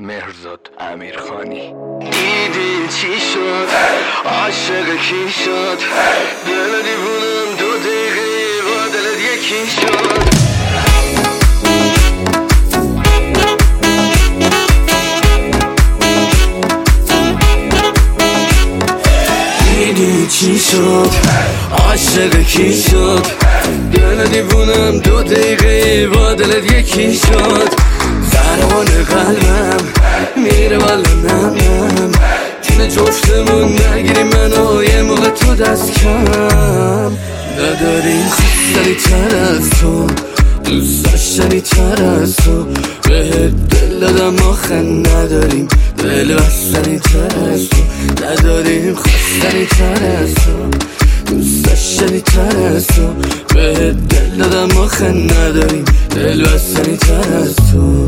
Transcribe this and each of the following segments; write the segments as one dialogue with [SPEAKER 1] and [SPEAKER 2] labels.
[SPEAKER 1] مهرزاد امیرخانی. دیدین چی شد؟ عاشق کی شد؟ دل دیوونم 2 دقیقه با دلت یکی شد. دیدی چی شد؟ عاشق کی شد؟ دل دیوونم 2 دقیقه با دلت یکی شد. ضربان قلبم میره والا نم جون جفتمون نگیری منو یه موقع تو دست کم. نداریم خواستنی تر از تو، دوست داشتنی تر از تو، به دل دادم آخه نداریم دل بستنی تر از تو. نداریم خواستنی تر از تو، دوست داشتنی تر از تو، به دل دادم آخه نداریم دل بستنی تر از تو.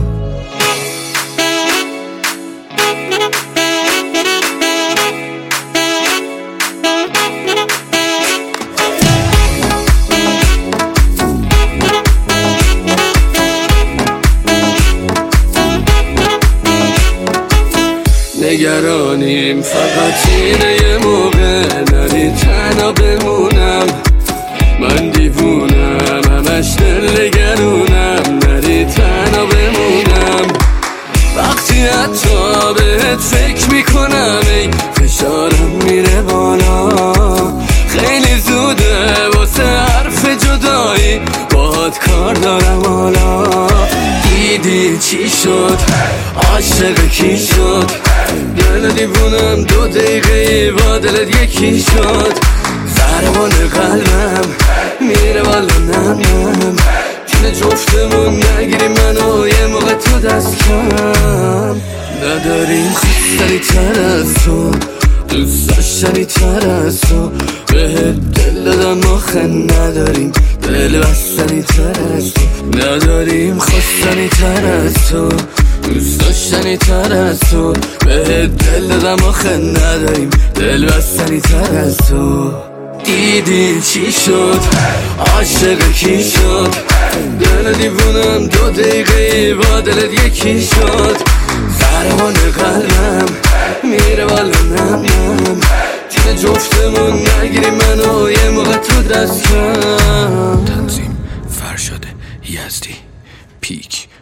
[SPEAKER 1] نگرانیم فقط اینه یه موقع نری تنها بمونم. من دیوونم همش دل نگرونم نری تنها بمونم. وقتی حتی بهت فکر میکنم ای فشارم میره بالا. خیلی زوده واسه حرف جدایی باهات کار دارم حالا. دیدی چی شد؟ عاشق کی شد؟ دل دیوونم 2 دقیقه با دلت یکی شد. ضربان قلبم میره والا نم جون جفتمون نگیری منو یه موقع تو دست کم. نداریم خواستنی تر از تو، دوست داشتنی تر از تو، به دل دادم آخه نداریم دل بستنی تر از تو. نداریم خواستنی تر از تو، دوست داشتنی تر از تو، به دل دادم آخه نداریم دل بستنی تر از تو. دیدی چی شد؟ عاشق کی شد؟ دل دیوونم 2 دقیقه با دلت یکی شد. ضربان قلبم میره والا نم جون جفتمون نگیری منو یه موقع تو دست کم.
[SPEAKER 2] تنظیم فرشاد یزدی پیک.